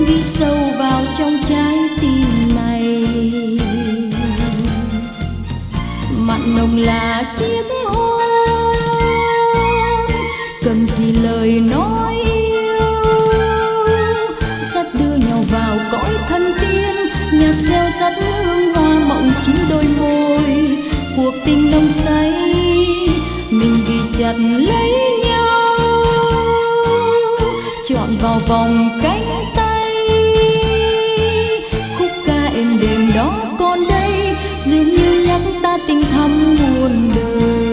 ghi sâu vào trong trái tim này. Mặn nồng là chiếc hôn, cần gì lời nói yêu, dắt đưa nhau vào cõi thân tiên. Nhạc reo dắt hương hoa mộng chín đôi môi, cuộc tình nồng say mình ghi chặt lấy nhau, chọn vào vòng cánh tay. Khúc ca êm đềm đó còn đây, dường như nhắc ta tình thắm muôn đời.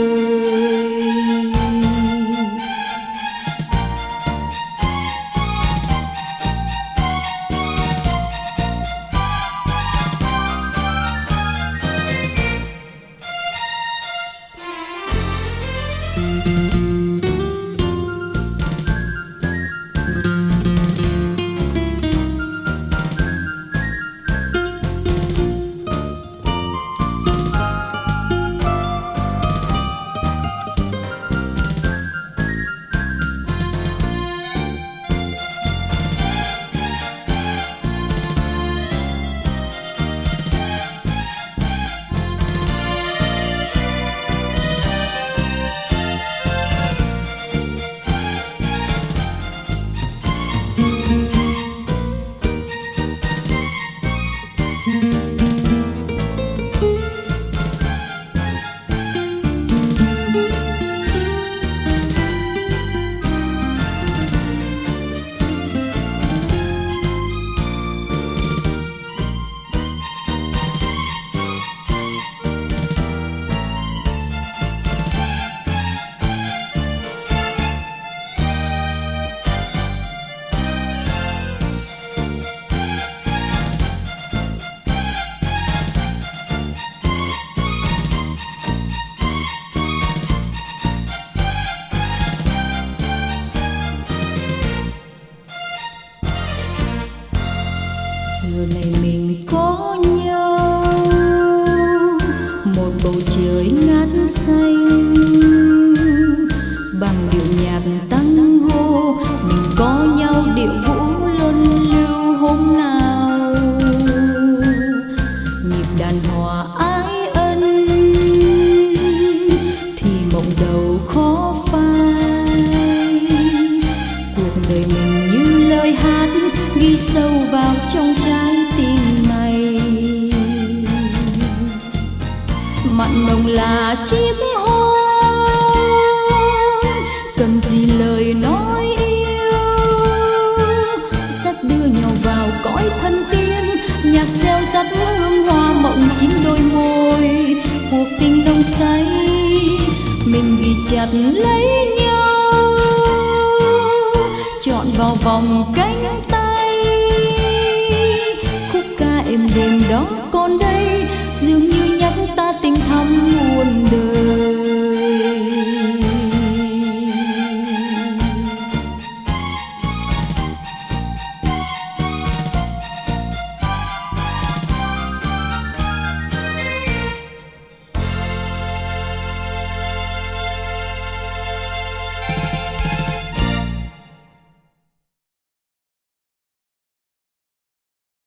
Giờ này mình có nhau, một bầu trời ngát xanh, bằng điệu nhạc tăng hô mình có nhau điệu vũ luân lưu hôm nào. Nhịp đàn hòa ái ân thì mộng đầu khó phai, cuộc đời mình như lời hát ghi sâu vào trong trái tim này. Mặn nồng là chiếc hôn, cần gì lời nói yêu, dắt đưa nhau vào cõi thân tiên. Nhạc reo dắt hương hoa mộng chín đôi môi, cuộc tình nồng say mình ghi chặt lấy nhau, chọn vào vòng cánh tay.